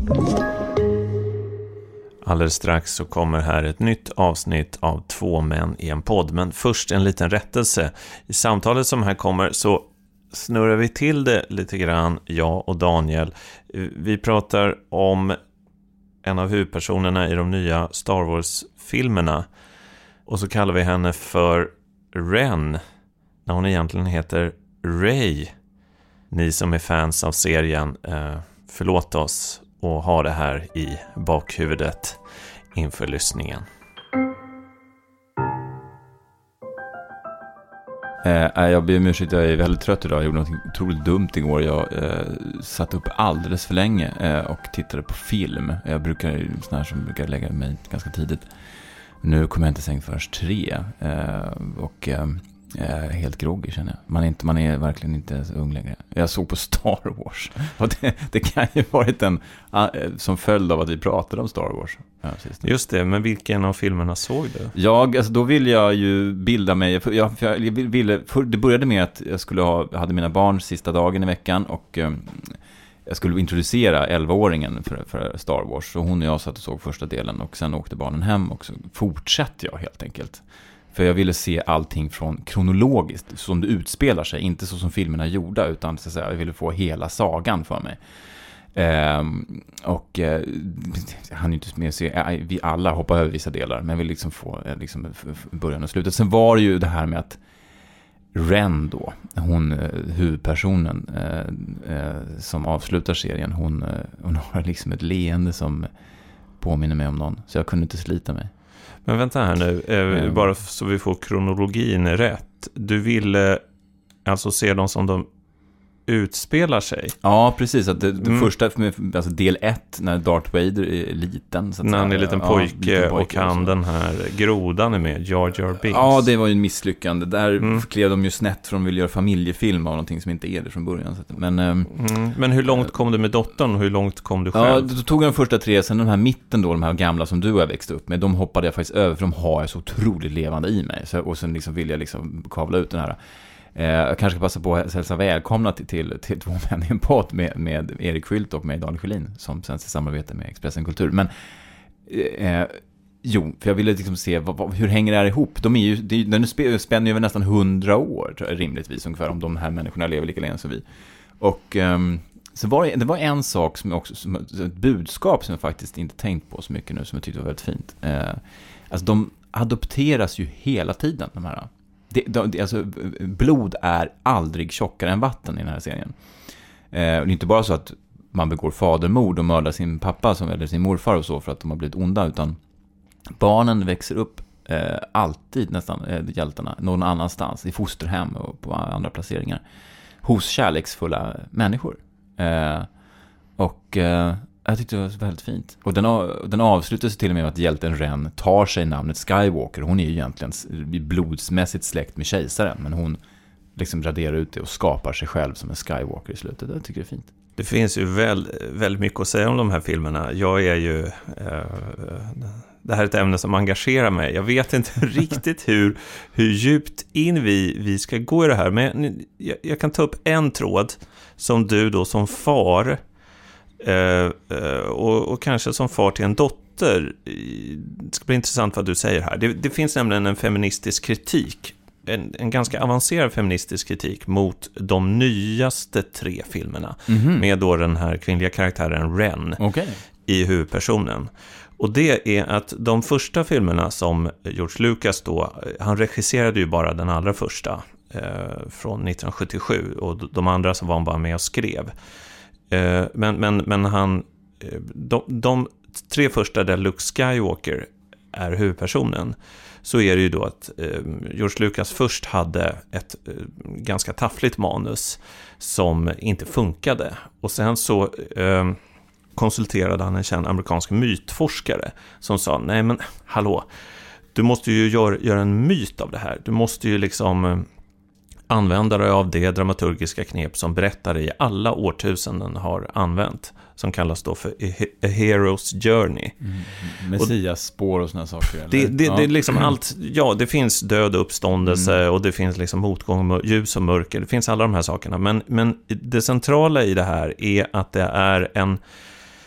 Alldeles strax så kommer här ett nytt avsnitt av Två män i en podd. Men först en liten rättelse. I samtalet som här kommer så snurrar vi till det lite grann, jag och Daniel. Vi pratar om en av huvudpersonerna i de nya Star Wars-filmerna. Och så kallar vi henne för Ren, när hon egentligen heter Rey. Ni som är fans av serien, förlåt oss och ha det här i bakhuvudet inför lyssningen. Jag ber om ursäkt, jag är väldigt trött idag. Jag gjorde något otroligt dumt igår. Jag satt upp alldeles för länge och tittade på film. Jag brukar, sån här som brukar lägga mig ganska tidigt. Nu kommer jag inte säng förrän 3 och helt groggy känner jag. Man är verkligen inte så ung längre. Jag såg på Star Wars. Och det kan ju varit som följd av att vi pratade om Star Wars. Just det, men vilken av filmerna såg du? Alltså då ville jag ju bilda mig. Det började med att jag hade mina barn sista dagen i veckan och jag skulle introducera 11-åringen för Star Wars. Så hon och jag satt och såg första delen och sen åkte barnen hem och så fortsatte jag helt enkelt. För jag ville se allting från kronologiskt, som det utspelar sig. Inte så som filmerna är gjorda, utan så att säga, jag ville få hela sagan för mig. Jag hann ju inte med att se, vi alla hoppar över vissa delar, men jag vill liksom få början och slutet. Sen var det ju det här med att Ren då, huvudpersonen som avslutar serien, hon har liksom ett leende som påminner mig om någon. Så jag kunde inte slita mig. Men vänta här nu, bara så vi får kronologin rätt. Du ville alltså se dem som de utspelar sig? Ja, precis. Att det första, alltså del 1, när Darth Vader är liten. Så att när han är en liten pojke och han den här grodan är med, Jar Jar Binks. Ja, det var ju en misslyckande. Där klev de ju snett från att vilja göra familjefilm av någonting som inte är det från början. Men hur långt kom du med dottern och hur långt kom du själv? Ja, då tog jag de första 3, sen de här mitten då, de här gamla som du och jag växte upp med, de hoppade jag faktiskt över, för de har jag så otroligt levande i mig. Och sen liksom vill jag liksom kavla ut den här. Jag kanske ska passa på att hälsa välkomna till Två män i en podd med Erik Skylt och med Daniel Sjölin, som sen samarbetar med Expressen Kultur. Men för jag ville liksom se hur hänger det här ihop. Den spänner ju över nästan 100 år rimligtvis ungefär, om de här människorna lever lika länge som vi. Och så det var en sak som ett budskap som jag faktiskt inte tänkt på så mycket nu, som jag tyckte var väldigt fint. Alltså de adopteras ju hela tiden, de här. Alltså, blod är aldrig tjockare än vatten i den här serien. Det är inte bara så att man begår fadermord och mördar sin pappa eller sin morfar och så för att de har blivit onda, utan barnen växer upp alltid, nästan hjältarna, någon annanstans, i fosterhem och på andra placeringar, hos kärleksfulla människor. Jag tyckte det var väldigt fint. Och den avslutas till och med att hjälten Ren tar sig namnet Skywalker. Hon är ju egentligen blodsmässigt släkt med kejsaren, men hon liksom raderar ut det och skapar sig själv som en Skywalker i slutet. Jag tycker det är fint. Det finns ju väldigt mycket att säga om de här filmerna. Jag är ju... det här är ett ämne som engagerar mig. Jag vet inte riktigt hur djupt in vi ska gå i det här. Men jag kan ta upp en tråd som du då som far... och kanske som far till en dotter. Det ska bli intressant vad du säger här. Det finns nämligen en feministisk kritik, en ganska avancerad feministisk kritik mot de nyaste 3 filmerna, med då den här kvinnliga karaktären Ren i huvudpersonen. Och det är att de första filmerna som George Lucas då, han regisserade ju bara den allra första från 1977, och de andra som var han bara med och skrev. Men de 3 första där Luke Skywalker är huvudpersonen, så är det ju då att George Lucas först hade ett ganska taffligt manus som inte funkade, och sen så konsulterade han en känd amerikansk mytforskare som sa, nej men hallå, du måste ju göra en myt av det här, du måste ju liksom använda dig av det dramaturgiska knep som berättare i alla årtusenden har använt, som kallas då för A Hero's Journey. Messias spår och såna saker. Det är liksom allt, ja, det finns död och uppståndelse och det finns liksom motgång, ljus och mörker, det finns alla de här sakerna, men det centrala i det här är att det är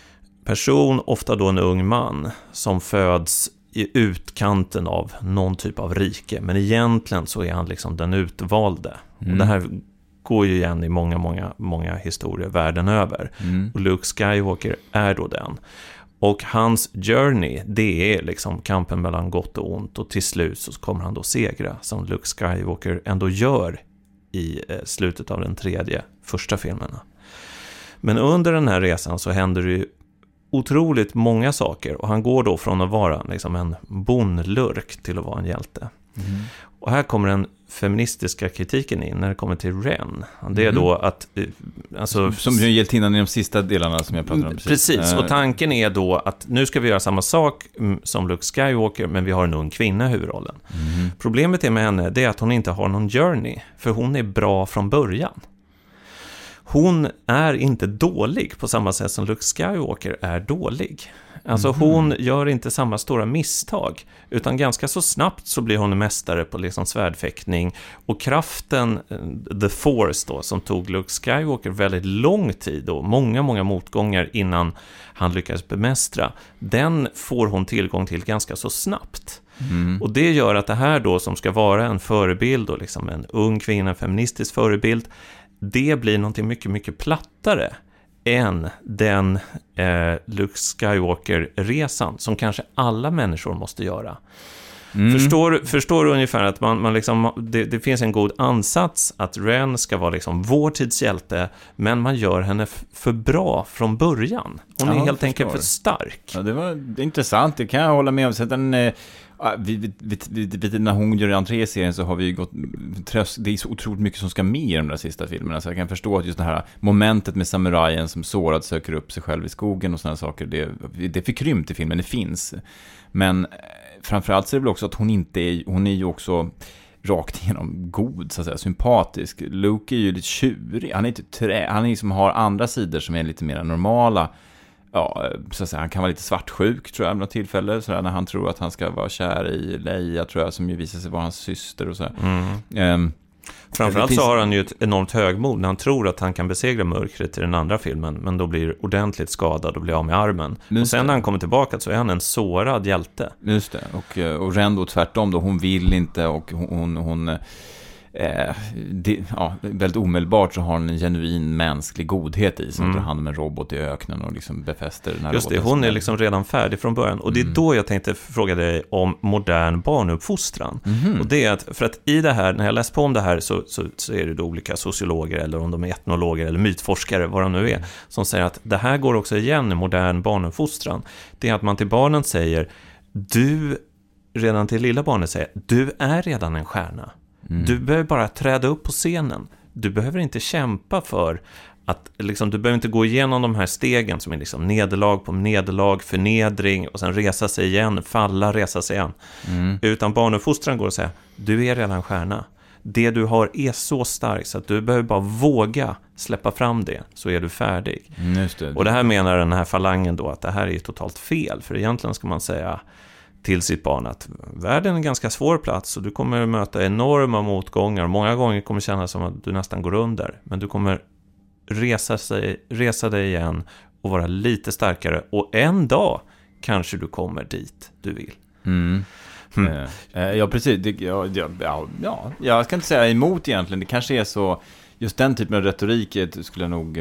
person, ofta då en ung man, som föds i utkanten av någon typ av rike. Men egentligen så är han liksom den utvalde. Och det här går ju igen i många historier världen över. Och Luke Skywalker är då den. Och hans journey, det är liksom kampen mellan gott och ont. Och till slut så kommer han då segra, som Luke Skywalker ändå gör i slutet av den första filmerna. Men under den här resan så händer det ju otroligt många saker. Och han går då från att vara liksom en bondlurk till att vara en hjälte. Och här kommer den feministiska kritiken in när det kommer till Ren. Det är då att... Alltså, som ju hjältinnan i de sista delarna som jag pratade om. Precis, och tanken är då att nu ska vi göra samma sak som Luke Skywalker, men vi har en ung kvinna i huvudrollen. Problemet är med henne, det är att hon inte har någon journey, för hon är bra från början. Hon är inte dålig på samma sätt som Luke Skywalker är dålig. Alltså hon gör inte samma stora misstag, utan ganska så snabbt så blir hon en mästare på liksom svärdfäktning, och kraften, the force då, som tog Luke Skywalker väldigt lång tid och många motgångar innan han lyckades bemästra, den får hon tillgång till ganska så snabbt. Och det gör att det här då, som ska vara en förebild och liksom en ung kvinna, en feministisk förebild, det blir någonting mycket plattare än den Luke Skywalker-resan som kanske alla människor måste göra. Förstår du ungefär att man liksom, det finns en god ansats att Ren ska vara liksom vår tids hjälte, men man gör henne för bra från början. Hon är helt enkelt för stark. Ja, det är intressant, det kan jag hålla med om. Så den, när hon gör entré i serien så har vi gått det är så otroligt mycket som ska med i de där sista filmerna, så jag kan förstå att just det här momentet med samurajen som sårad söker upp sig själv i skogen och sådana saker, det är förkrympt i filmen, det finns, men framförallt så är det väl också att hon är ju också rakt igenom god, så att säga, sympatisk. Luke är ju lite tjurig, han är inte han liksom har andra sidor som är lite mer normala. Ja, så att säga, han kan vara lite svartsjuk, tror jag, vid något tillfälle, sådär, när han tror att han ska vara kär i Leia, tror jag, som ju visar sig vara hans syster och så. Framförallt så har han ju ett enormt högmod när han tror att han kan besegra mörkret i den andra filmen, men då blir ordentligt skadad och blir av med armen. Och sen när han kommer tillbaka så är han en sårad hjälte. Just det, och Ren då tvärtom då, hon vill inte, och hon väldigt omedelbart så har hon en genuin mänsklig godhet i, som tar hand om en robot i öknen och liksom befäster den här roboten. Just det, hon är liksom redan färdig från början. Och det är då jag tänkte fråga dig om modern barnuppfostran. Och det är att, för att i det här, när jag läste på om det här, så är det då olika sociologer, eller om de är etnologer eller mytforskare, vad de nu är, som säger att det här går också igen i modern barnuppfostran. Det är att man till barnen säger, redan till lilla barnet säger, du är redan en stjärna. Du behöver bara träda upp på scenen. Du behöver inte kämpa för att liksom, du behöver inte gå igenom de här stegen som är liksom nederlag på nederlag, förnedring och sen resa sig igen, falla, resa sig igen. Utan barnuppfostran går att säga, du är redan stjärna. Det du har är så starkt så att du behöver bara våga släppa fram det, så är du färdig. Just det. Och det här menar den här falangen då, att det här är totalt fel. För egentligen ska man säga till sitt barn att världen är en ganska svår plats och du kommer möta enorma motgångar. Många gånger kommer det kännas som att du nästan går under, men du kommer resa dig igen och vara lite starkare, och en dag kanske du kommer dit du vill. Ja, precis. Jag ska inte säga emot egentligen. Det kanske är så, just den typen av retorik skulle jag nog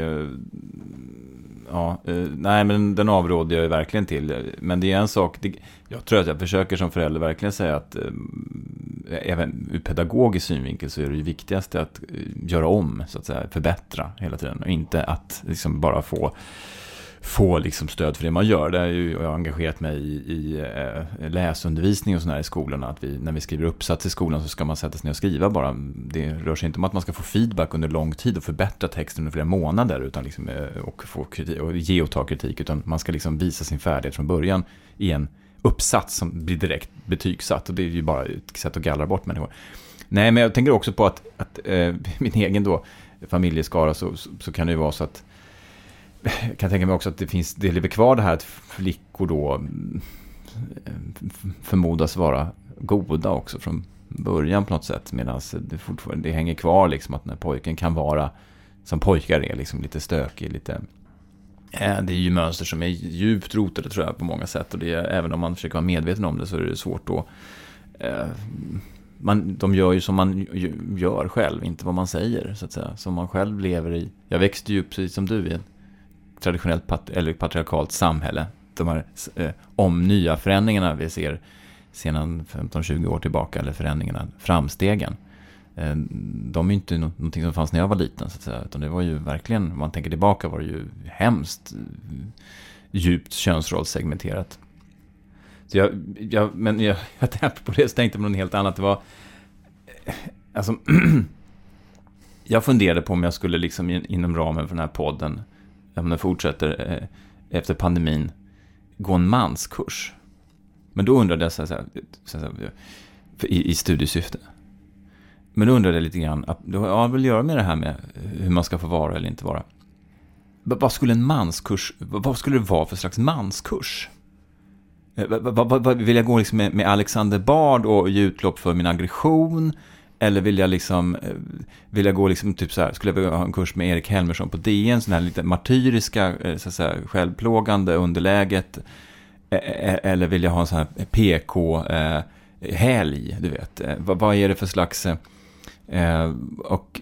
nej, men den avråder jag ju verkligen till. Men det är en sak, jag tror att jag försöker som förälder verkligen säga att även ur pedagogisk synvinkel så är det ju viktigaste att göra om, så att säga, förbättra hela tiden, och inte att liksom bara få liksom stöd för det man gör. Det är ju, jag har engagerat mig i läsundervisning och sådär i skolorna, att när vi skriver uppsats i skolan så ska man sätta sig ner och skriva bara. Det rör sig inte om att man ska få feedback under lång tid och förbättra texten under flera månader, utan liksom, och få kritik och ge och ta kritik, utan man ska liksom visa sin färdighet från början i en uppsats som blir direkt betygsatt, och det är ju bara ett sätt att gallra bort människor. Nej, men jag tänker också på att min egen då familjeskara, så kan det ju vara så att jag kan tänka mig också att det lever kvar det här att flickor då förmodas vara goda också från början på något sätt, medan det hänger kvar liksom att när pojken kan vara som pojkar är, liksom lite stökig, lite Det är ju mönster som är djupt rotade, tror jag, på många sätt. Och det är, även om man försöker vara medveten om det, så är det svårt då. De gör ju som man gör själv, inte vad man säger, så att säga. Som man själv lever i. Jag växte ju upp, precis som du, i ett traditionellt eller patriarkalt samhälle. De här nya förändringarna vi ser sedan 15-20 år tillbaka, eller förändringarna, framstegen. De är inte någonting som fanns när jag var liten, så att säga, utan det var ju verkligen, om man tänker tillbaka, var det ju hemskt djupt könsrollssegmenterat. Så jag tänkte på det, så tänkte på något helt annat. Det var alltså jag funderade på om jag skulle liksom inom ramen för den här podden, om den fortsätter efter pandemin, gå en manskurs. Men då undrade jag så här, i studiesyfte. Men då undrade jag lite grann, jag vill göra med det här med hur man ska få vara eller inte vara. Vad skulle en manskurs, vad skulle det vara för slags manskurs? Vill jag gå liksom med Alexander Bard och ge utlopp för min aggression? Eller vill jag gå liksom typ så här, skulle jag vilja ha en kurs med Erik Helmersson på DN, sån här lite martyriska, så att säga, självplågande underläget? Eller vill jag ha en sån här PK-helg, du vet? Vad är det för slags... och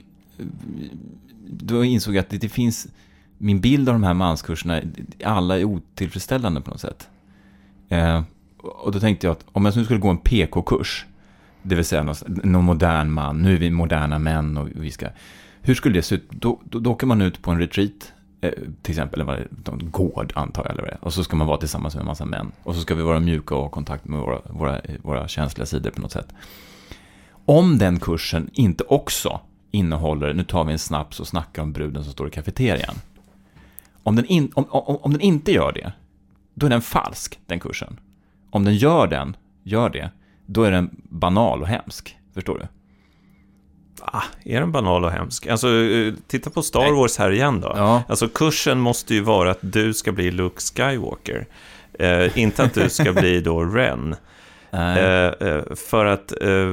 då insåg jag att det finns... Min bild av de här manskurserna, alla är otillfredsställande på något sätt. Och då tänkte jag att om jag nu skulle gå en PK-kurs, det vill säga någon modern man, nu är vi moderna män och vi ska... Hur skulle det se ut? Då åker man ut på en retreat, till exempel, eller en gård, antar jag, eller vad det är. Och så ska man vara tillsammans med en massa män. Och så ska vi vara mjuka och ha kontakt med våra känsliga sidor på något sätt. Om den kursen inte också innehåller, nu tar vi en snaps och snackar om bruden som står i kafeterian. Om den inte gör det, då är den falsk, den kursen. Om den gör det, då är den banal och hemsk. Förstår du? Är den banal och hemsk? Alltså, titta på Star Wars här igen då. Ja. Alltså, kursen måste ju vara att du ska bli Luke Skywalker. Inte att du ska bli då Ren. För att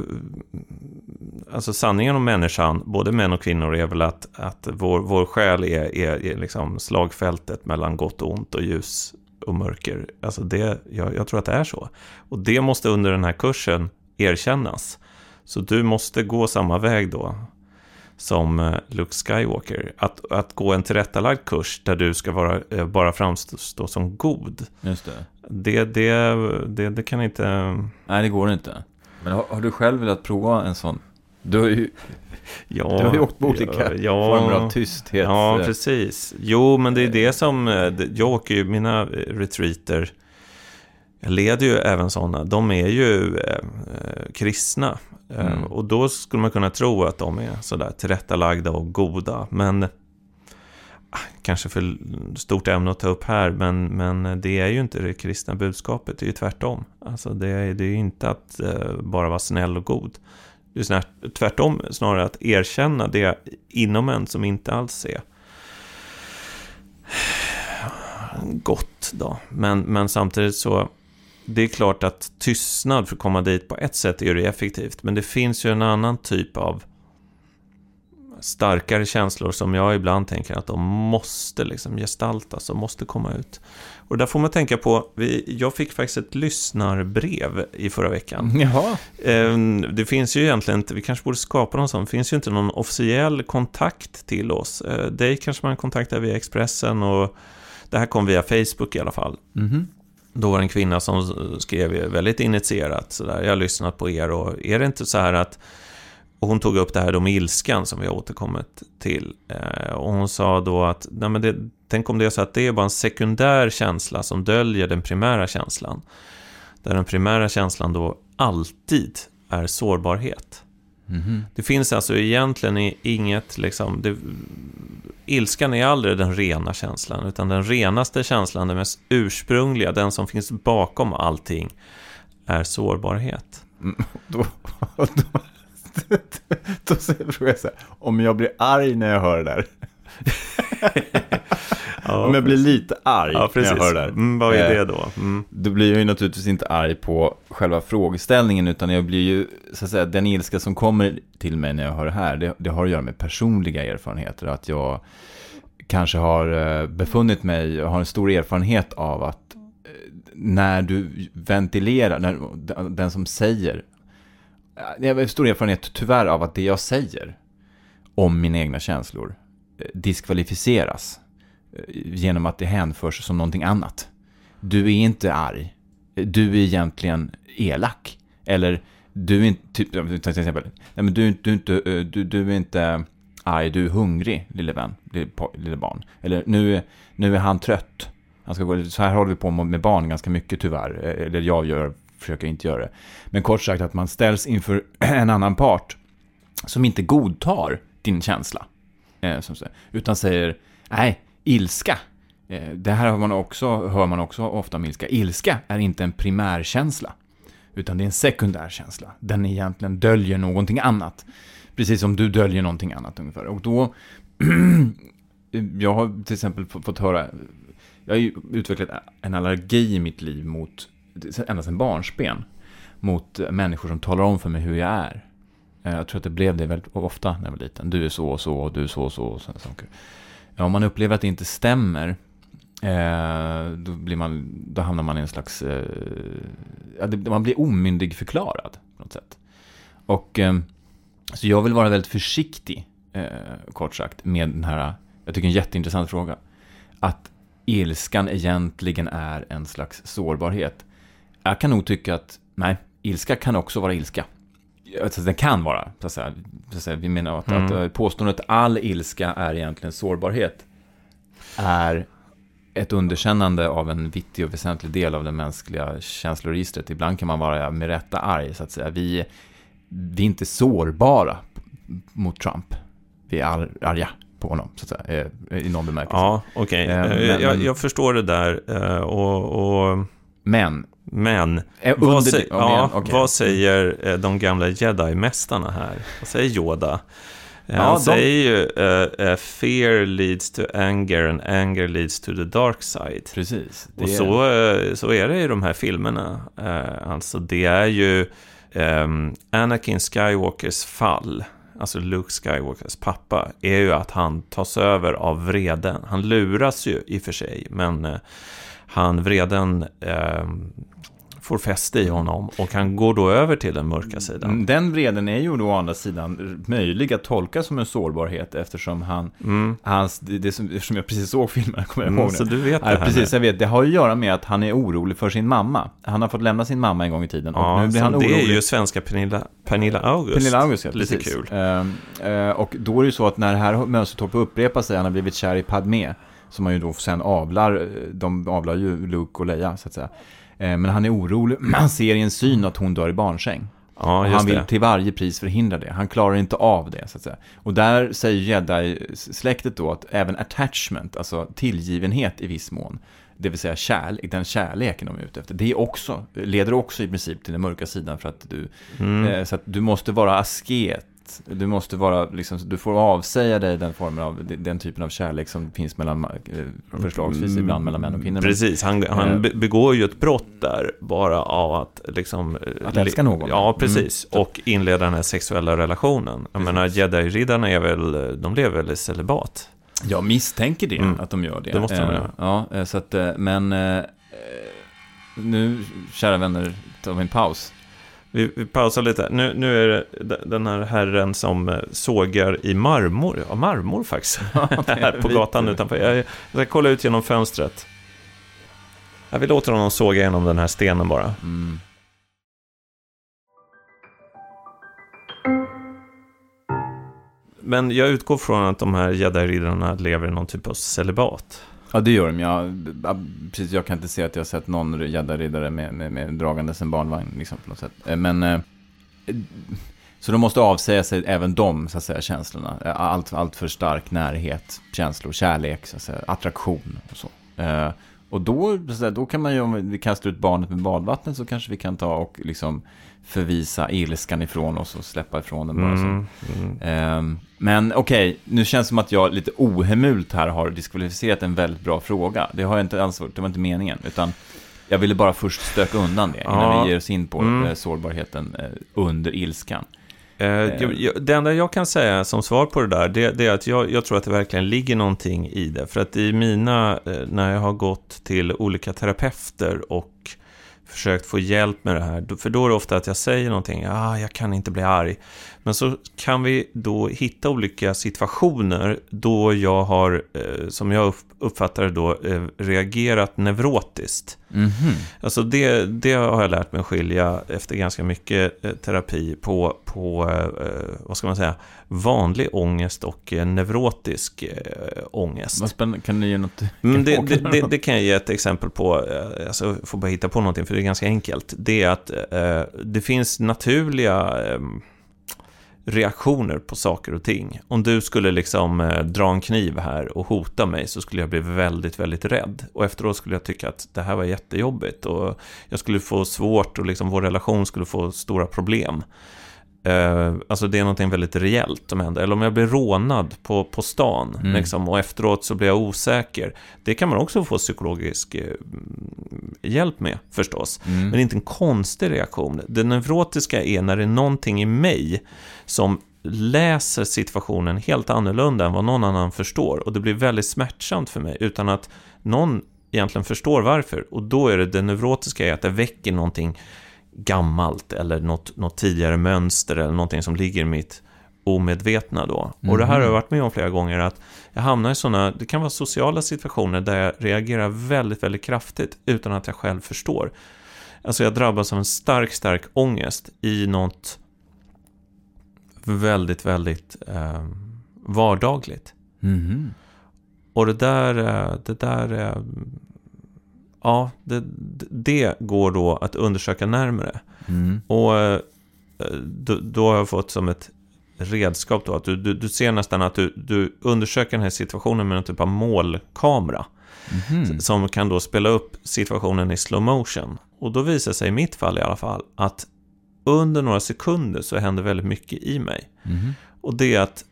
alltså sanningen om människan, både män och kvinnor, är väl att vår själ är liksom slagfältet mellan gott och ont och ljus och mörker. Alltså jag tror att det är så. Och det måste under den här kursen erkännas. Så du måste gå samma väg då som Luke Skywalker. Att gå en tillrättalagd kurs där du ska bara framstå som god. Just det. Det kan inte... Nej, det går inte. Men har du själv velat prova en sån? Du har ju åkt på olika former av tysthet. Ja, precis. Jo, men det är det som... Jag åker ju mina retreater... Jag leder ju även sådana. De är ju kristna. Och då skulle man kunna tro att de är sådär tillrättalagda och goda. Men kanske för stort ämne att ta upp här. Men det är ju inte det kristna budskapet. Det är ju tvärtom. Alltså det är ju inte att bara vara snäll och god. Det är tvärtom snarare att erkänna det inom en som inte alls är gott då. Men samtidigt så... Det är klart att tystnad för att komma dit på ett sätt är det effektivt. Men det finns ju en annan typ av starkare känslor som jag ibland tänker att de måste liksom gestaltas och måste komma ut. Och där får man tänka på, jag fick faktiskt ett lyssnarbrev i förra veckan. Jaha. Det finns ju egentligen inte, vi kanske borde skapa någon sån, det finns ju inte någon officiell kontakt till oss. Dig kanske man kontaktar via Expressen och det här kom via Facebook i alla fall. Mhm. Då var det en kvinna som skrev väldigt initierat så där, jag har lyssnat på er och är det inte så här att, och hon tog upp det här med ilskan som vi har återkommit till och hon sa då att nej men tänk om det är så att det är bara en sekundär känsla som döljer den primära känslan, där den primära känslan då alltid är sårbarhet. Mm-hmm. Det finns alltså egentligen inget liksom, ilskan är aldrig den rena känslan, utan den renaste känslan, den mest ursprungliga, den som finns bakom allting, är sårbarhet. Då frågar jag så här, om jag blir arg när jag hör det där. Ja, om jag blir lite arg när jag hör det där. Vad är det då? Då blir jag ju naturligtvis inte arg på själva frågeställningen, utan jag blir ju, så att säga, den ilska som kommer till mig när jag hör det här, det har att göra med personliga erfarenheter, att jag kanske har befunnit mig, har en stor erfarenhet av att när du ventilerar, när den som säger, jag har stor erfarenhet tyvärr av att det jag säger om mina egna känslor diskvalificeras genom att det hänförs som någonting annat. Du är inte arg. Du är egentligen elak. Eller du är inte, typ, till exempel, nej, men du är inte arg, du är hungrig, lille vän, lille barn. Eller nu är han trött. Han ska gå, så här håller vi på med barn ganska mycket tyvärr. Eller jag försöker inte göra det. Men kort sagt att man ställs inför en annan part som inte godtar din känsla. Utan säger, nej, ilska. Det här hör man också ofta om ilska. Ilska är inte en primärkänsla, utan det är en sekundärkänsla. Den egentligen döljer någonting annat. Precis som du döljer någonting annat ungefär. Och då, jag har till exempel fått höra, jag har ju utvecklat en allergi i mitt liv mot, ända sedan barnsben, mot människor som talar om för mig hur jag är. Jag tror att det blev det väldigt ofta när jag var liten. Du är så och så, och du är så och så och sådana saker. Ja, om man upplever att det inte stämmer, då hamnar man i en slags man blir omyndigförklarad på något sätt. Och så jag vill vara väldigt försiktig, kort sagt, med den här, jag tycker en jätteintressant fråga, att ilskan egentligen är en slags sårbarhet. Jag kan nog tycka att nej, ilska kan också vara ilska. Alltså, den kan vara, så att säga, vi menar att påståendet att all ilska är egentligen sårbarhet är ett underkännande av en viktig och väsentlig del av det mänskliga känsloregistret. Ibland kan man vara med rätta arg, så att säga. Vi är inte sårbara mot Trump. Vi är arga på honom, så att säga, i någon bemärkelse. Ja, okej. Jag förstår det där. Men vad säger de gamla Jedi-mästarna här? Vad säger Yoda? Han säger ju fear leads to anger and anger leads to the dark side. Precis. Och så är det i de här filmerna. Alltså det är ju Anakin Skywalkers fall, alltså Luke Skywalkers pappa, är ju att han tas över av vreden. Han luras ju i och för sig, men vreden får fäste i honom och han går då över till den mörka sidan. Den vreden är ju då å andra sidan möjlig att tolka som en sårbarhet, eftersom eftersom jag precis såg filmen, kommer jag ihåg så du vet det här. Precis, jag vet. Det har ju att göra med att han är orolig för sin mamma. Han har fått lämna sin mamma en gång i tiden och nu blir han orolig. Det är ju svenska Pernilla August. Pernilla August, ja, lite precis. Kul. Och då är det ju så att när det här mönstret upprepar sig, han har blivit kär i Padmé, som man ju då sen avlar ju Luke och Leia, så att säga. Men han är orolig. Han ser i en syn att hon dör i barnsäng. Ja, och han vill till varje pris förhindra det. Han klarar inte av det, så att säga. Och där säger Jedi-släktet då att även attachment, alltså tillgivenhet i viss mån, det vill säga den kärleken de är ute efter, det leder också i princip till den mörka sidan, för att så att du måste vara asket. Du måste vara liksom, du får avsäga dig den typen av kärlek som finns mellan förslagsvis ibland mellan män och kvinnor. Precis, han begår ju ett brott där bara av att liksom att älska någon. Ja, precis. Och inleda den här sexuella relationen. Jag menar, Jedi-riddarna de lever väl i celibat. Jag misstänker det, att de gör det. Det måste de göra. Ja, så att men nu, kära vänner, tar vi en paus. Vi pausar lite. Nu är det den här herren som sågar i marmor. Ja, marmor faktiskt. Här på gatan utanför. Jag ska kolla ut genom fönstret. Jag vill låta honom såga genom den här stenen bara. Men jag utgår från att de här Jedi-riddarna lever i någon typ av celibat. Ja, det gör de. Precis, jag kan inte se att jag har sett någon Jedi-riddare med dragandes en barnvagn liksom, på något sätt. Men så de måste avsäga sig även de, så att säga, känslorna. Allt för stark närhet, känslor, kärlek, så att säga, attraktion och så. Och då kan man ju, om vi kastar ut barnet med badvattnet, så kanske vi kan ta och liksom förvisa ilskan ifrån oss och släppa ifrån den bara så. Men okej, nu känns det som att jag lite ohemult här har diskvalificerat en väldigt bra fråga. Det har jag inte alls varit, det var inte meningen, utan jag ville bara först stöka undan det innan vi ger oss in på sårbarheten under ilskan. Det enda jag kan säga som svar på det där, det är att jag tror att det verkligen ligger någonting i det. För att när jag har gått till olika terapeuter och försökt få hjälp med det här, för då är det ofta att jag säger någonting, jag kan inte bli arg. Men så kan vi då hitta olika situationer då jag har, som jag uppfattar det då, reagerat neurotiskt. Mm-hmm. Alltså det har jag lärt mig skilja efter ganska mycket terapi på vad ska man säga, vanlig ångest och neurotisk ångest. Vad spännande, kan du ge något? Det kan jag ge ett exempel på, alltså jag får bara hitta på någonting för det är ganska enkelt. Det är att det finns naturliga reaktioner på saker och ting. Om du skulle liksom dra en kniv här och hota mig så skulle jag bli väldigt, väldigt rädd. Och efteråt skulle jag tycka att det här var jättejobbigt och jag skulle få svårt och liksom vår relation skulle få stora problem. Alltså det är någonting väldigt reellt som händer. Eller om jag blir rånad på stan liksom, och efteråt så blir jag osäker. Det kan man också få psykologisk hjälp med förstås. Men det är inte en konstig reaktion. Det neurotiska är när det är någonting i mig som läser situationen helt annorlunda än vad någon annan förstår. Och det blir väldigt smärtsamt för mig utan att någon egentligen förstår varför. Och då är det neurotiska är att det väcker någonting gammalt eller något tidigare mönster eller någonting som ligger i mitt omedvetna då. Och det här har jag varit med om flera gånger att jag hamnar i sådana, det kan vara sociala situationer där jag reagerar väldigt, väldigt kraftigt utan att jag själv förstår. Alltså jag drabbas av en stark ångest i något väldigt, väldigt vardagligt. Och det där ja, det går då att undersöka närmare. Och då har jag fått som ett redskap då, att du ser nästan att du undersöker den här situationen med en typ av målkamera som kan då spela upp situationen i slow motion. Och då visar sig i mitt fall i alla fall att under några sekunder så händer väldigt mycket i mig. Och det är att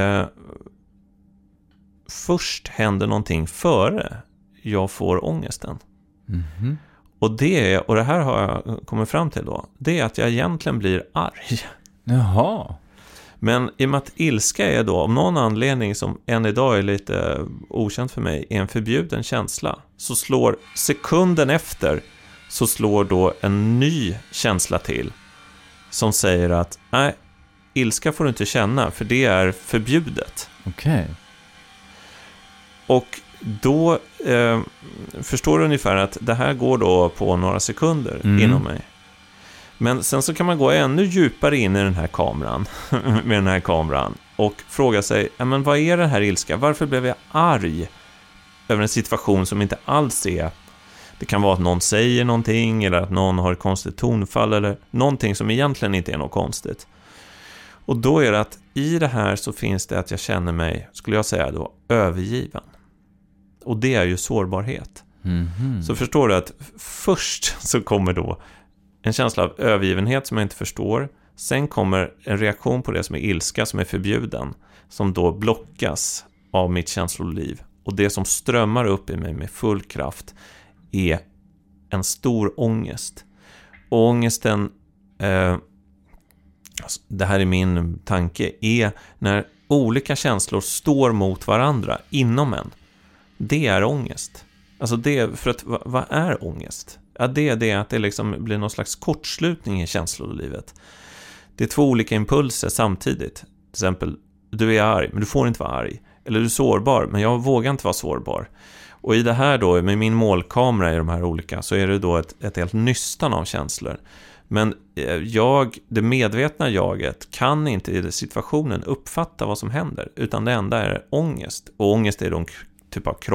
först händer någonting före jag får ångesten. Och det här har jag kommit fram till då, det är att jag egentligen blir arg. Jaha. Men i och med att ilska är då, om någon anledning som än idag är lite okänt för mig, är en förbjuden känsla, så slår sekunden efter så slår då en ny känsla till som säger att nej, ilska får du inte känna för det är förbjudet. Okej. Och då förstår du ungefär att det här går då på några sekunder inom mig. Men sen så kan man gå ännu djupare in i den här kameran med den här kameran och fråga sig, men vad är den här ilska? Varför blev jag arg över en situation som inte alls är? Det kan vara att någon säger någonting eller att någon har ett konstigt tonfall eller någonting som egentligen inte är något konstigt. Och då är det att i det här så finns det att jag känner mig, skulle jag säga då, övergiven. Och det är ju sårbarhet. Så förstår du att först så kommer då en känsla av övergivenhet som jag inte förstår. Sen kommer en reaktion på det som är ilska som är förbjuden. Som då blockas av mitt känsloliv. Och det som strömmar upp i mig med full kraft är en stor ångest. Och ångesten, det här är min tanke, är när olika känslor står mot varandra inom en. Det är ångest. Alltså det, för att vad är ångest? Ja, det är det att det liksom blir någon slags kortslutning i känslolivet. Det är två olika impulser samtidigt. Till exempel, du är arg, men du får inte vara arg. Eller du är sårbar, men jag vågar inte vara sårbar. Och i det här då, med min målkamera i de här olika, så är det då ett helt nystan av känslor. Men det medvetna jaget kan inte i situationen uppfatta vad som händer. Utan det enda är ångest. Och ångest är då en typ av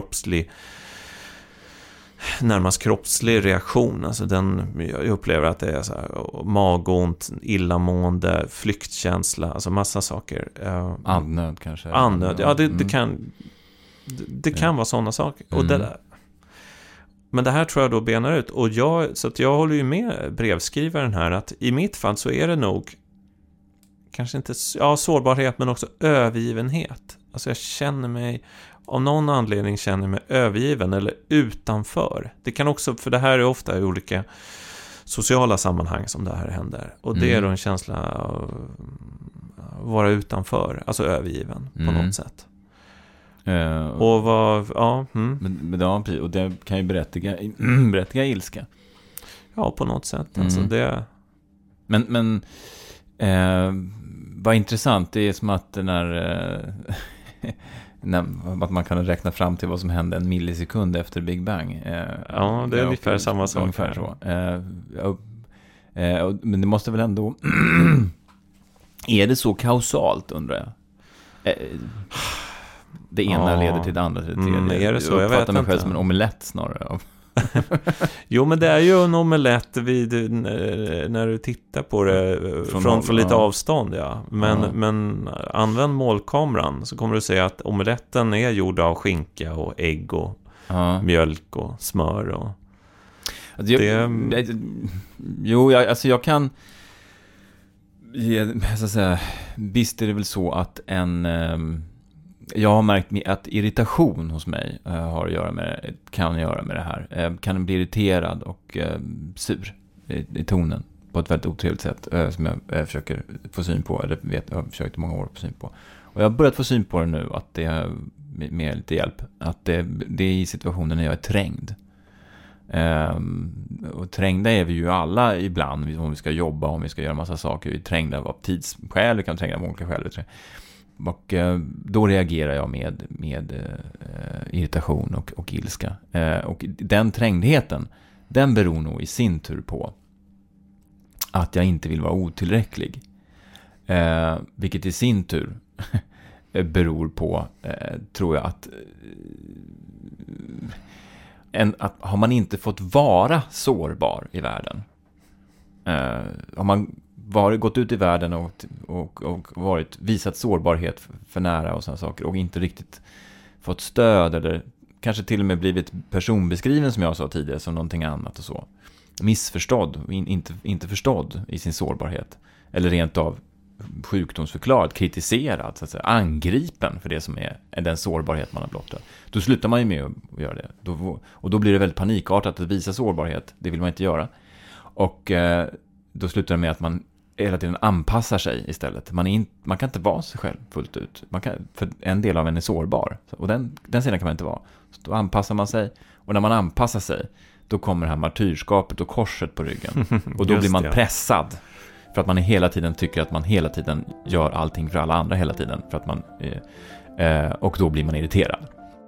närmast kroppslig reaktion. Alltså jag upplever att det är så här, magont, illamående, flyktkänsla, alltså massa saker. Andnöd kanske. Andnöd, ja det kan vara sådana saker. Och det där. Men det här tror jag då benar ut. Och så att jag håller ju med brevskrivaren här att i mitt fall så är det nog kanske inte sårbarhet men också övergivenhet. Alltså jag känner mig, av någon anledning känner mig övergiven eller utanför. Det kan också, för det här är ofta olika sociala sammanhang som det här händer. Och det är då en känsla av att vara utanför, alltså övergiven på något sätt. Och vad, och det kan ju berättiga ilska. Ja, på något sätt. Alltså det... Men vad intressant, det är som att att man kan räkna fram till vad som hände en millisekund efter Big Bang. Ja, det är ungefär samma sak. Ungefär så. Men det måste väl ändå... Är det så kausalt, undrar jag? Det ena leder till det andra till det tredje. Är det så? Jag vet mig inte. själv som en omelett snarare. Jo, men det är ju en omelett när du tittar på det från lite avstånd, ja. Men använd målkameran så kommer du se att omeletten är gjord av skinka och ägg och mjölk och smör och jag kan så att säga, visst är det väl så att jag har märkt att irritation hos mig kan göra med det här. Kan bli irriterad och sur i tonen på ett väldigt otrevligt sätt som jag försöker få syn på, eller jag har försökt i många år få syn på. Och jag har börjat få syn på det nu, att det med lite hjälp, att det är i situationer när jag är trängd. Och trängda är vi ju alla ibland, om vi ska jobba, om vi ska göra massa saker. Vi är trängda av tidsskäl, vi kan tränga av olika skäl. Och då reagerar jag med irritation och ilska. Och den trängdheten, den beror nog i sin tur på att jag inte vill vara otillräcklig. Vilket i sin tur beror på, tror jag, att har man inte fått vara sårbar i världen, har man gått ut i världen och visat sårbarhet för nära och sådana saker och inte riktigt fått stöd, eller kanske till och med blivit personbeskriven, som jag sa tidigare, som någonting annat och så, missförstådd, inte förstådd i sin sårbarhet, eller rent av sjukdomsförklarad, kritiserad, så att säga, angripen för det som är den sårbarhet man har blottat. Då slutar man ju med att göra det. Då blir det väldigt panikartat att visa sårbarhet. Det vill man inte göra. Och då slutar det med att man hela tiden anpassar sig istället. Man kan inte vara sig själv fullt ut. För en del av en är sårbar. Och den sidan kan man inte vara. Så då anpassar man sig. Och när man anpassar sig, då kommer det här martyrskapet och korset på ryggen. Och då blir man pressad. För att man hela tiden tycker att man hela tiden gör allting för alla andra hela tiden. För att man, och då blir man irriterad.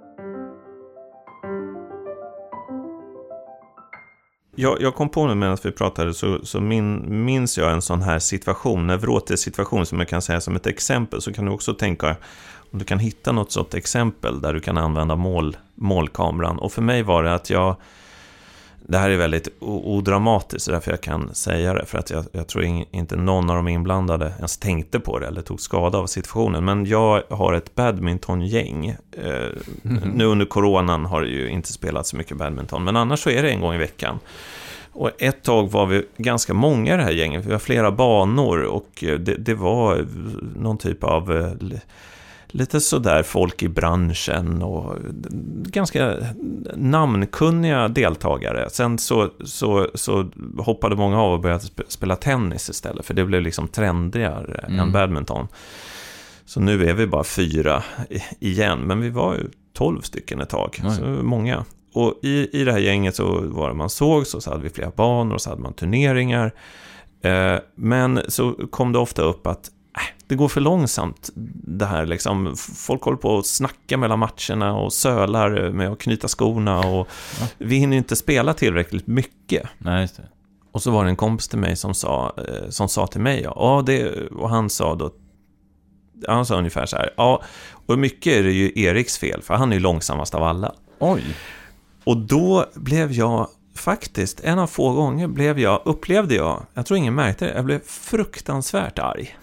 Jag kom på nu medan vi pratade, så minns jag en sån här situation, neurotisk situation, som jag kan säga som ett exempel. Så kan du också tänka om du kan hitta något sådant exempel där du kan använda målkameran. Och för mig var det att det här är väldigt odramatiskt, så därför jag kan säga det, för att jag tror inte någon av de inblandade ens tänkte på det eller tog skada av situationen. Men jag har ett badmintongäng. Nu under coronan har det ju inte spelat så mycket badminton, men annars så är det en gång i veckan. Och ett tag var vi ganska många i det här gänget. Vi har flera banor och det var någon typ av lite sådär folk i branschen och ganska namnkunniga deltagare. Sen så hoppade många av och började spela tennis istället, för det blev liksom trendigare än badminton. Så nu är vi bara 4 igen, men vi var ju 12 stycken ett tag, så många. Och i det här gänget så var det man såg, så hade vi flera banor och så hade man turneringar. Men så kom det ofta upp att det går för långsamt det här liksom. Folk håller på att snacka mellan matcherna och sölar med att knyta skorna och vi hinner inte spela tillräckligt mycket. Nej, just det. Och så var det en kompis till mig som sa till mig, och han sa ungefär så här, och mycket är det ju Eriks fel, för han är ju långsammast av alla. Oj. Och då blev jag faktiskt, en av få gånger upplevde jag tror ingen märkte det, jag blev fruktansvärt arg.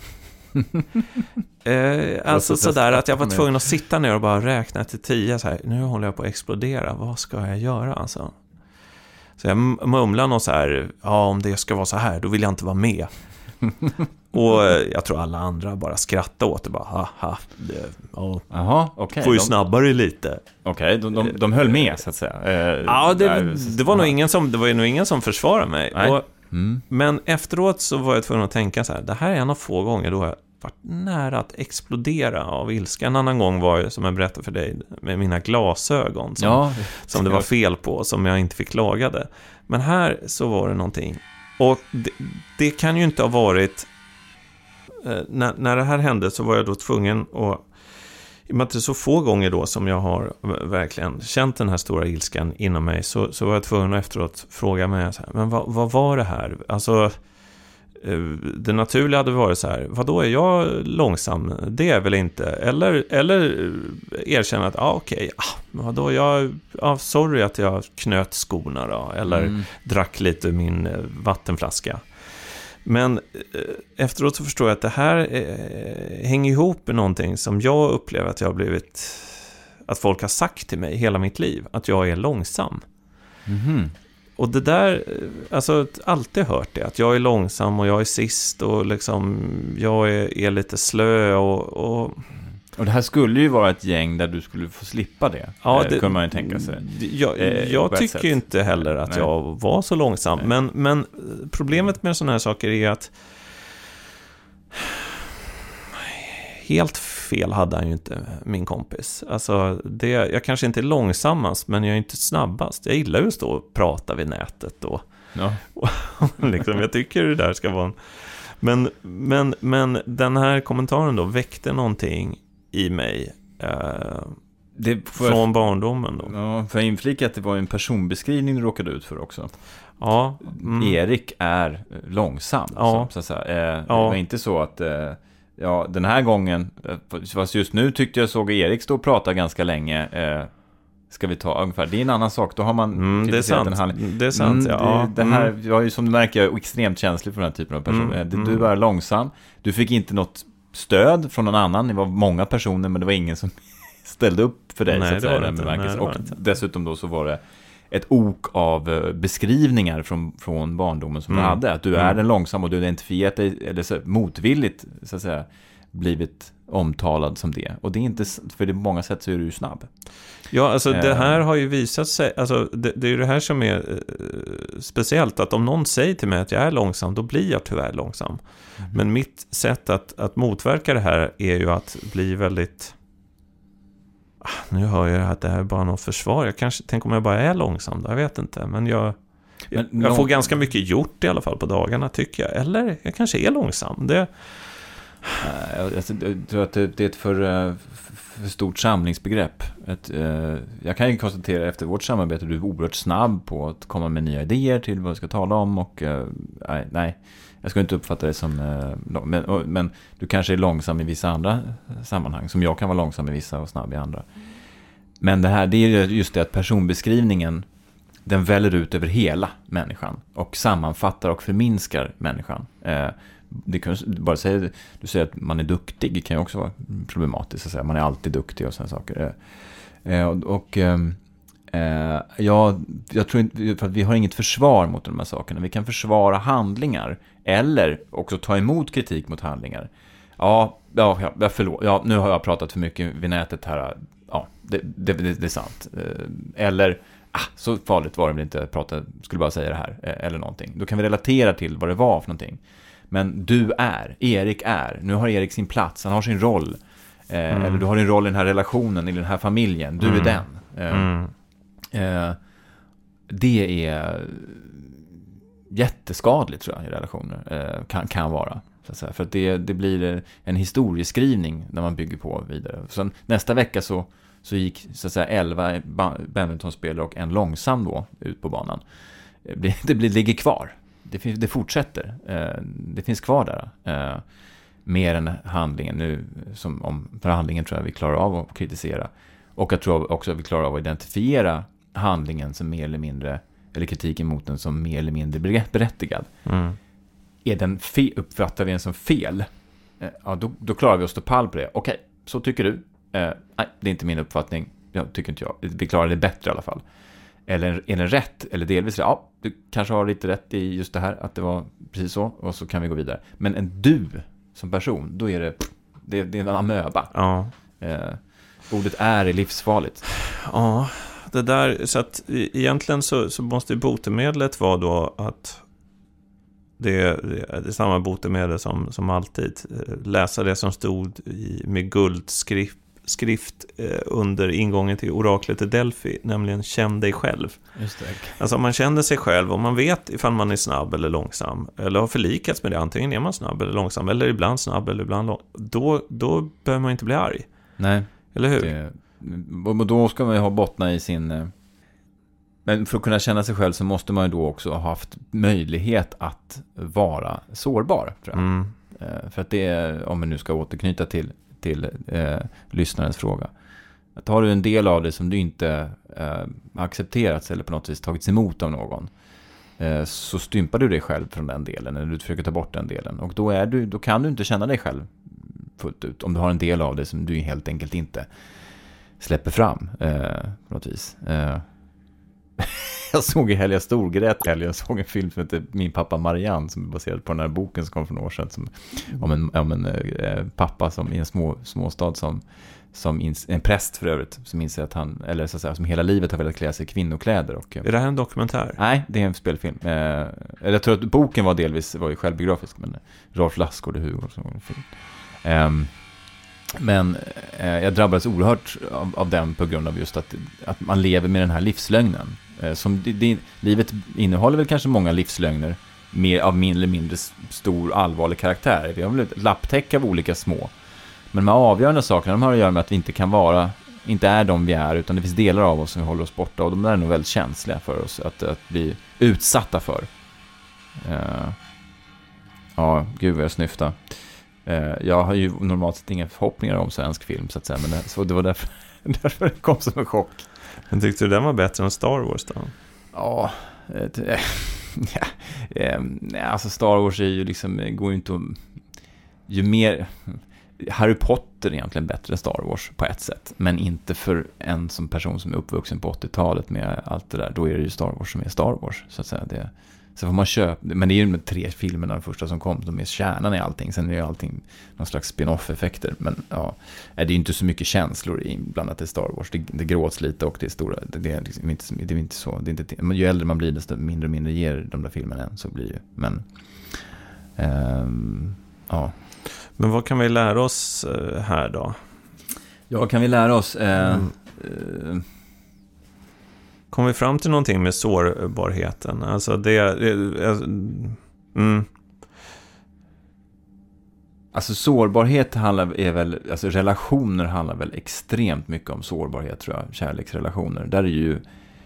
Alltså sådär att jag var tvungen att sitta ner och bara räkna till 10 så här, nu håller jag på att explodera, vad ska jag göra alltså? Så jag mumlade något så här, om det ska vara så här, då vill jag inte vara med. Och jag tror alla andra bara skrattade åt det, bara okay. Får ju snabbare lite. Okej, de höll med så att säga. Det var nog ingen som försvarade mig. Men efteråt så var jag tvungen att tänka så här, det här är en av få gånger då jag varit nära att explodera av ilska. En annan gång var ju, som jag berättade för dig, med mina glasögon som det var fel på, som jag inte fick lagade. Men här så var det någonting. Och det kan ju inte ha varit... När det här hände så var jag då tvungen att... I och med att det är så få gånger då som jag har verkligen känt den här stora ilskan inom mig, så var jag tvungen att efteråt fråga mig så här, men vad var det här? Alltså, det naturliga hade varit så här, vadå, är jag långsam? Det är väl inte? Eller erkänna att, okej, vadå, sorry att jag knöt skorna då, eller drack lite min vattenflaska. Men efteråt så förstår jag att det här hänger ihop med någonting som jag upplever att jag har blivit, att folk har sagt till mig hela mitt liv, att jag är långsam. Och det där, alltså alltid hört det, att jag är långsam och jag är sist och liksom jag är lite slö och det här skulle ju vara ett gäng där du skulle få slippa det. Ja, det kunde man ju tänka sig. Jag tycker ju inte heller att jag var så långsam. Men problemet med sådana här saker är att helt fel hade han ju inte, min kompis. Alltså, jag kanske inte är långsammast, men jag är inte snabbast. Jag gillar ju att stå och prata vid nätet då. Ja. Liksom, jag tycker det där ska vara men den här kommentaren då väckte någonting i mig från barndomen då. Ja, för jag inflika att det var en personbeskrivning du råkade ut för också. Ja. Erik är långsam. Ja. Så att säga. Det var inte så att den här gången, fast just nu tyckte jag såg Erik stå och prata ganska länge. Ska vi ta ungefär, det är en annan sak. Då har man det är sant. Det är sant, det här, jag är ju, som du märker, jag är extremt känslig för den här typen av personer. Du är långsam. Du fick inte något stöd från någon annan. Det var många personer, men det var ingen som ställde upp för dig. Nej, så att säga, och dessutom då så var det ett ok av beskrivningar från barndomen som du hade. Att du är den långsam och du identifierat dig, eller så, motvilligt så att säga, blivit omtalad som det. Och det är inte, för det på många sätt så är du ju snabb. Ja, alltså det här har ju visat sig, alltså det är ju det här som är speciellt, att om någon säger till mig att jag är långsam, då blir jag tyvärr långsam. Men mitt sätt att motverka det här är ju att bli väldigt... Nu hör jag att det här är bara något försvar. Tänk om jag bara är långsam, jag vet inte. Men jag får ganska mycket gjort i alla fall på dagarna, tycker jag. Eller jag kanske är långsam. Jag tror att det är ett för stort samlingsbegrepp. Jag kan ju konstatera efter vårt samarbete att du är oerhört snabb på att komma med nya idéer till vad vi ska tala om. Och nej, jag ska inte uppfatta det som... Men du kanske är långsam i vissa andra sammanhang, som jag kan vara långsam i vissa och snabb i andra. Men det är just det att personbeskrivningen, den väller ut över hela människan och sammanfattar och förminskar människan. Det kan du säger att man är duktig, det kan ju också vara problematiskt att säga. Man är alltid duktig och sådana saker. Jag tror inte, för att vi har inget försvar mot de här sakerna. Vi kan försvara handlingar eller också ta emot kritik mot handlingar. Förlåt. Ja, nu har jag pratat för mycket vid nätet här. Ja, det är sant. Eller så farligt var det väl inte, skulle bara säga det här eller någonting. Då kan vi relatera till vad det var för någonting. Men Erik är. Nu har Erik sin plats, han har sin roll. Eller du har din roll i den här relationen, i den här familjen. Du är den. Det är jätteskadligt, tror jag, i relationer. Kan vara. Så att säga. För att det blir en historieskrivning när man bygger på vidare. Sen nästa vecka så gick så att säga 11 badmintonspelare och en långsam då ut på banan. Det ligger kvar. Det fortsätter. Det finns kvar där. Mer än handlingen nu. För handlingen tror jag vi klarar av att kritisera. Och jag tror också att vi klarar av att identifiera handlingen som mer eller mindre, eller kritiken mot den som mer eller mindre berättigad. Är den uppfattar vi den som fel, då klarar vi oss stå pall på det. Okej, så tycker du. Nej, det är inte min uppfattning. Jag tycker inte jag. Vi klarar det bättre i alla fall. Eller är den rätt? Eller delvis rätt? Ja, du kanske har lite rätt i just det här, att det var precis så, och så kan vi gå vidare. Men en du som person, då är det är en amöba. Ja. Ordet är livsfarligt. Ja, det där, så att egentligen så måste botemedlet vara då att Det är samma botemedel som alltid. Läsa det som stod med guldskrift under ingången till oraklet i Delphi, nämligen känn dig själv. Just det. Alltså om man känner sig själv och man vet ifall man är snabb eller långsam, eller har förlikats med det, antingen är man snabb eller långsam, eller ibland snabb eller ibland då behöver man inte bli arg. Nej. Eller hur? Och då ska man ju ha bottna i sin... Men för att kunna känna sig själv så måste man ju då också ha haft möjlighet att vara sårbar, tror jag. För att det är, om vi nu ska återknyta till lyssnarens fråga. Att har du en del av det som du inte accepterats eller på något vis tagits emot av någon, så stympar du dig själv från den delen, eller du försöker ta bort den delen. Och då kan du inte känna dig själv fullt ut om du har en del av det som du helt enkelt inte släpper fram på något vis. Jag såg i helgen, jag storgrät i helgen, jag såg en film som heter Min pappa Marianne, som är baserad på den här boken som kom för några år sedan, om en pappa som i en småstad som en präst för övrigt, som inser att han, eller så att säga, som hela livet har velat klä sig i kvinnokläder. Och, är det här en dokumentär? Nej, det är en spelfilm. Jag tror att boken var ju självbiografisk, men Rolf Lassgård och Hugo som var en film. Men jag drabbades oerhört av den på grund av just att man lever med den här livslögnen. Livet innehåller väl kanske många livslögner av mindre eller mindre stor allvarlig karaktär. Vi har väl ett lapptäcke av olika små. Men de här avgörande sakerna, de har att göra med att vi inte är de vi är, utan det finns delar av oss som vi håller oss borta, och de är nog väldigt känsliga för oss att bli utsatta för. Ja, gud vad jag snyfta. Jag har ju normalt sett inga förhoppningar om svensk film, så att säga, men så det var därför det kom som en chock. Men tyckte du den var bättre än Star Wars då? Ja, alltså Star Wars är ju liksom, går ju inte att, ju mer Harry Potter är egentligen bättre än Star Wars på ett sätt, men inte för en som person som är uppvuxen på 80-talet med allt det där. Då är det ju Star Wars som är Star Wars, så att säga. Så får man köpa, men det är ju de 3 filmerna, de första som kom, de är kärnan i allting. Sen är ju allting någon slags spin-off-effekter. Men ja, det är ju inte så mycket känslor inblandat i Star Wars. Det gråts lite och det är stora. Det är liksom inte så. Det är inte, men ju äldre man blir, desto mindre och mindre ger de där filmerna än, så blir det ju. Men ja. Men vad kan vi lära oss här då? Ja, kan vi lära oss? Kom vi fram till någonting med sårbarheten? Alltså Alltså sårbarhet alltså relationer handlar väl extremt mycket om sårbarhet, tror jag. Kärleksrelationer. Där är ju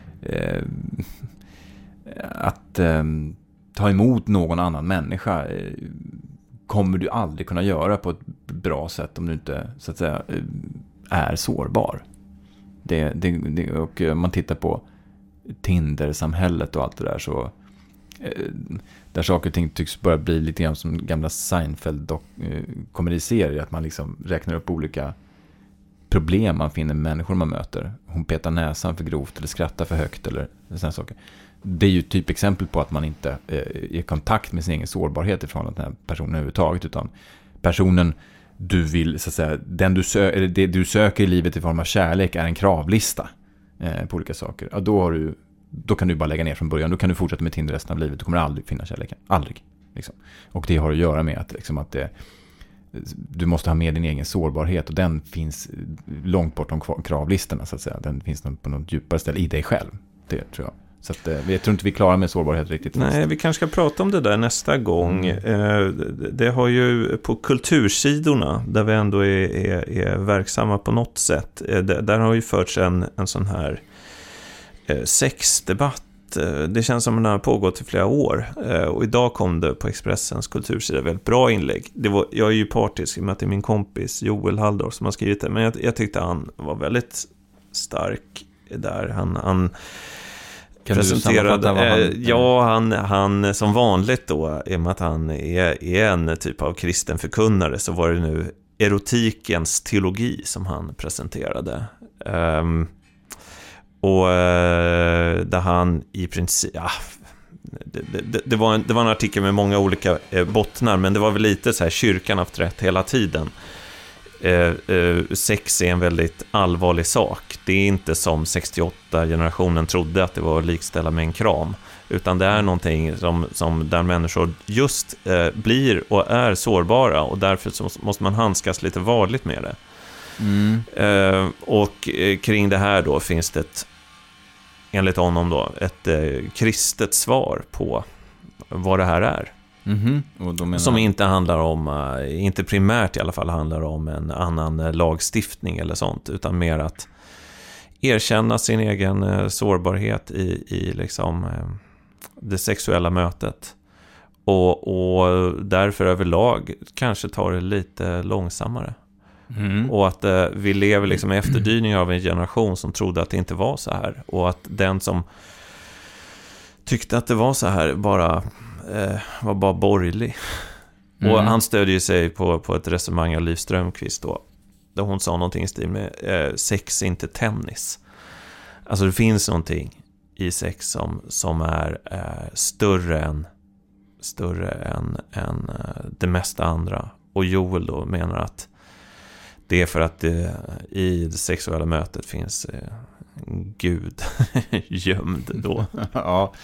att ta emot någon annan människa kommer du aldrig kunna göra på ett bra sätt om du inte, så att säga, är sårbar. Och man tittar på Tinder-samhället och allt det där, så där saker och ting tycks börja bli lite grann som gamla Seinfeld-komediserier, att man liksom räknar upp olika problem man finner med människor man möter. Hon petar näsan för grovt eller skrattar för högt eller sådana saker. Det är ju typ exempel på att man inte är i kontakt med sin egen sårbarhet ifrån den här personen överhuvudtaget, utan personen du vill, så att säga, det du söker i livet i form av kärlek är en kravlista på olika saker. Ja, då kan du bara lägga ner från början. Då kan du fortsätta med Tinder resten av livet. Du kommer aldrig finna kärleken. Aldrig. Liksom. Och det har att göra med att, liksom, att du måste ha med din egen sårbarhet, och den finns långt bortom kravlistorna, så att säga. Den finns på något djupare ställe i dig själv. Det tror jag. Så att, jag tror inte vi klarar med sårbarhet riktigt. Nej, vi kanske ska prata om det där nästa gång. Det har ju på kultursidorna, där vi ändå är verksamma på något sätt, där har ju förts en sån här sexdebatt. Det känns som den har pågått i flera år. Och idag kom det på Expressens kultursida väldigt bra inlägg. Jag är ju partisk i och med att det är min kompis Joel Halldorf som har skrivit det. Men jag tyckte han var väldigt stark där. Han presenterade, han som vanligt då, i och med att han är en typ av kristen förkunnare, så var det nu erotikens teologi som han presenterade. Och där han i princip, det var en artikel med många olika bottnar, men det var väl lite så här, kyrkan haft rätt hela tiden. Sex är en väldigt allvarlig sak. Det är inte som 68-generationen trodde, att det var likställa med en kram, utan det är någonting som där människor just blir och är sårbara, och därför så måste man handskas lite varligt med det. Och kring det här då finns det enligt honom då ett kristet svar på vad det här är. Och då som inte handlar om, inte primärt i alla fall handlar om en annan lagstiftning eller sånt, utan mer att erkänna sin egen sårbarhet i liksom det sexuella mötet, och därför överlag kanske tar det lite långsammare. Och att vi lever liksom i efterdyningar av en generation som trodde att det inte var så här, och att den som tyckte att det var så här var bara borgerlig. Och han stödjer sig på ett resonemang av Liv Strömquist då, där hon sa någonting i stil med sex är inte tennis. Alltså det finns någonting i sex som är större än det mesta andra. Och Joel då menar att det är för att i det sexuella mötet finns Gud gömd då. Ja.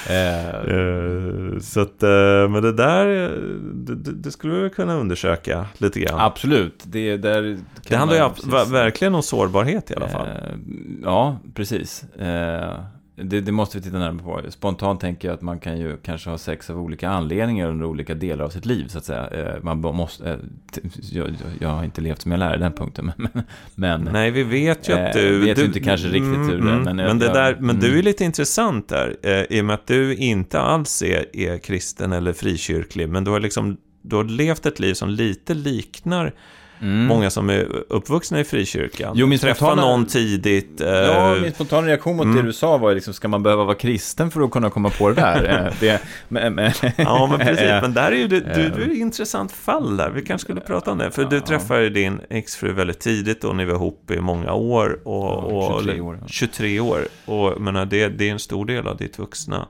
Så att, men det där det skulle vi kunna undersöka lite grann. Absolut. Det handlar ju verkligen om sårbarhet i alla fall. Ja, precis. Det måste vi titta närmare på. Spontant tänker jag att man kan ju kanske ha sex av olika anledningar under olika delar av sitt liv, så att säga. Man måste, jag har inte levt som jag lär i den punkten, men nej, vi vet ju att du vet ju inte kanske riktigt hur det är. Men du är lite intressant där, i och med att du inte alls är kristen eller frikyrklig, men du har levt ett liv som lite liknar många som är uppvuxna i frikyrkan. Jo, träffa någon tidigt. Min spontana reaktion mot det du sa var liksom, ska man behöva vara kristen för att kunna komma på det där? Ja, men precis. Men där är ju du är ett intressant fall där. Vi kanske skulle prata om det. För du träffade din exfru väldigt tidigt och ni var ihop i många år. Och 23 år. 23 år. Och menar, det är en stor del av ditt vuxna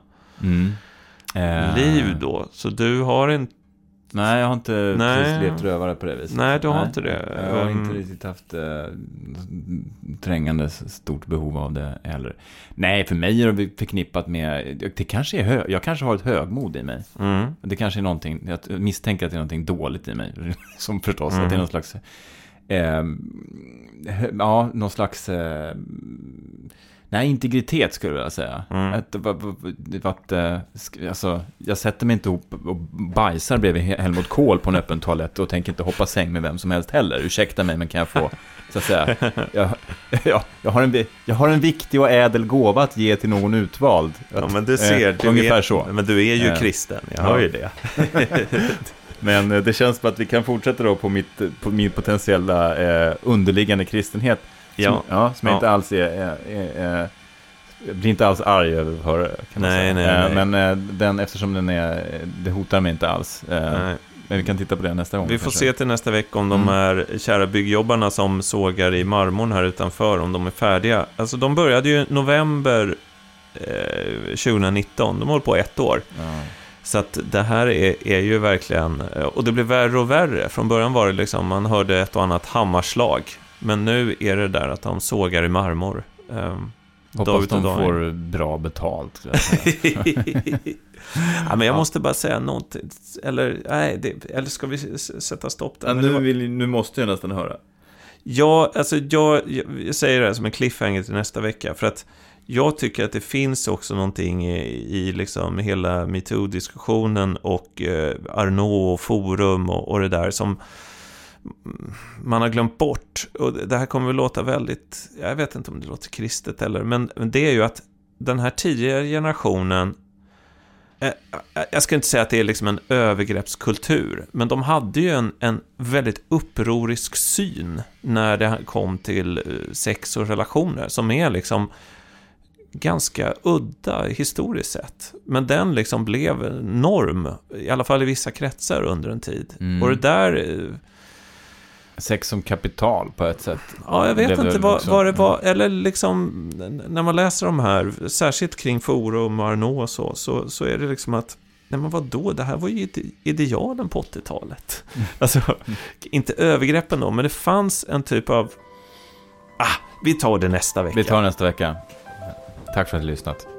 liv då. Så du har inte. Nej, jag har inte precis levt rövare på det viset. Nej, du har inte det. Jag har inte riktigt haft trängande stort behov av det heller. Nej, för mig är det förknippat med, det kanske är jag kanske har ett högmod i mig. Det kanske är någonting, jag misstänker att det är någonting dåligt i mig, som förstås att det är någon slags någon slags integritet skulle jag vilja säga. Alltså, jag sätter mig inte ihop och bajsar bredvid Helmut Kohl på en öppen toalett och tänker inte hoppa säng med vem som helst heller. Ursäkta mig, men kan jag få, så att säga, jag har en viktig och ädel gåva att ge till någon utvald. Men du ser, ungefär så. Men du är ju kristen, jag hör ju det. Men det känns som att vi kan fortsätta då på min potentiella underliggande kristenhet. Som jag inte alls är blir inte alls arg över att höra, kan man säga. Nej. Men eftersom det hotar mig inte alls. Men vi kan titta på det nästa gång. Vi får se till nästa vecka om de här kära byggjobbarna som sågar i marmorn här utanför, om de är färdiga. Alltså de började ju november 2019. De håller på 1 år. Så att det här är ju verkligen, och det blir värre och värre. Från början var det liksom, man hörde ett och annat hammarslag. Men nu är det där att de sågar i marmor. Hoppas de får bra betalt. Ja, men jag måste bara säga något. Eller ska vi sätta stopp där? Nu måste jag nästan höra. Ja, alltså jag säger det som en cliffhanger till nästa vecka. För att jag tycker att det finns också någonting i liksom hela MeToo-diskussionen och Arnault och Forum och det där som man har glömt bort. Och det här kommer väl låta väldigt, jag vet inte om det låter kristet eller, men det är ju att den här tidigare generationen, jag ska inte säga att det är liksom en övergreppskultur, men de hade ju en väldigt upprorisk syn när det kom till sex och relationer, som är liksom ganska udda historiskt sett. Men den liksom blev norm, i alla fall i vissa kretsar under en tid. Och det där... Sex som kapital på ett sätt. Ja, jag vet inte vad det var. Eller liksom, när man läser de här, särskilt kring Forum och Arnault och så är det liksom att, nej men vadå, det här var ju idealen på 80-talet. Alltså, inte övergreppen då, men det fanns en typ av... vi tar det nästa vecka. Tack för att du har lyssnat.